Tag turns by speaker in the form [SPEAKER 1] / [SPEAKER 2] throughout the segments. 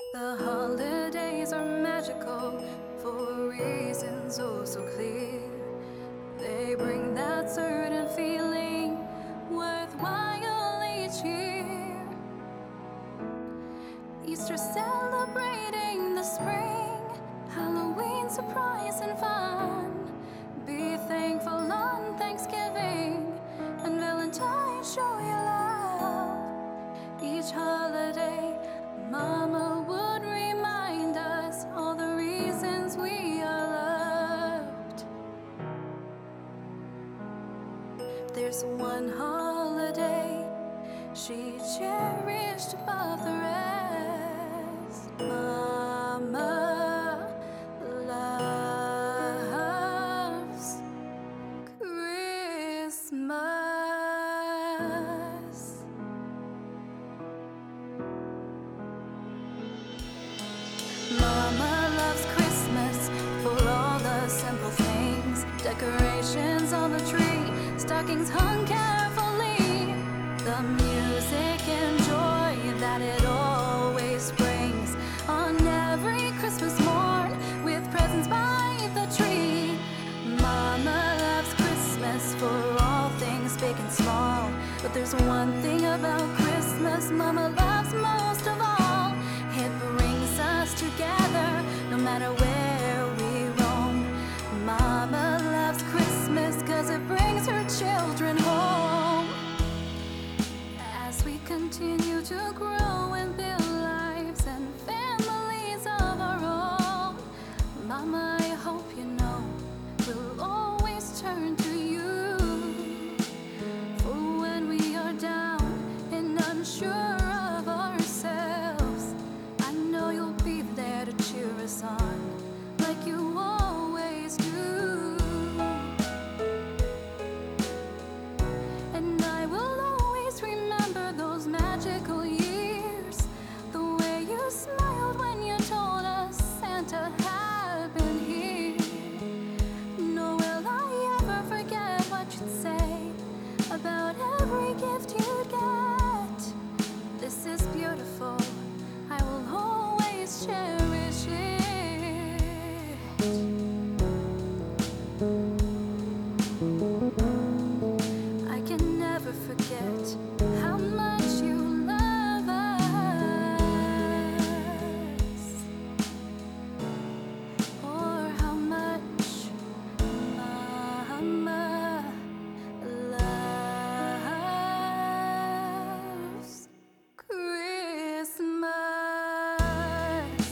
[SPEAKER 1] The holidays are magical for reasons oh so clear. They bring that certain feeling worthwhile each year. Easter celebrating the spring, Halloween surprise and fun. Be thankful on Thanksgiving, and Valentine's show your love. Each holiday, Mama would remind us all the reasons we are loved. There's one holiday she cherished above the rest. Mama loves Christmas. Mama loves Christmas for all the simple things. Decorations on the tree, stockings hung carefully. The music and joy that it always brings on every Christmas morn, with presents by the tree. Mama loves Christmas for all things big and small, but there's one thing about Christmas Mama loves most of all. It brings us together no matter where we roam. Mama loves Christmas 'cause it brings her children home. As we continue to grow and build lives and families of our own, Mama, I hope you know we'll always turn to you for when we are down and unsure of ourselves. I know you'll be there to cheer us on like you always do. And I will always remember those magical years, the way you smiled when you told us Santa had been here. Nor will I ever forget what you'd say about every gift you'd get. This is beautiful, I will always cherish it. I can never forget how much you love us, or how much Mama loves Christmas.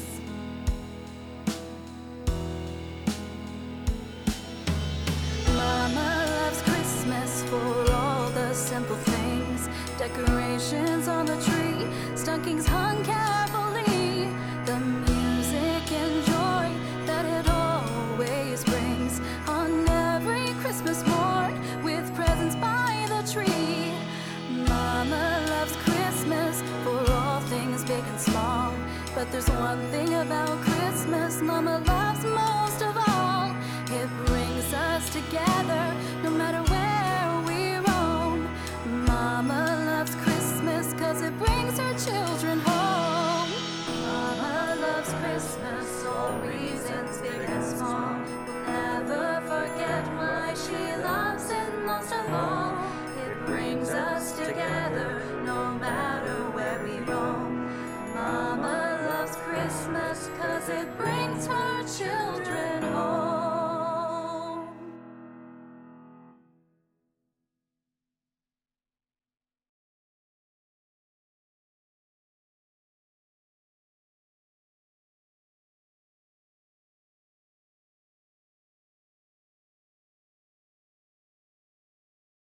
[SPEAKER 1] Mama loves Christmas for all the simple things. Decorations on the tree, stockings hung carefully. The music and joy that it always brings on every Christmas morn, with presents by the tree. Mama loves Christmas for all things big and small, but there's one thing about Christmas Mama loves most of all. It brings us together no matter where we roam. Mama loves Christmas 'cause it brings her children home.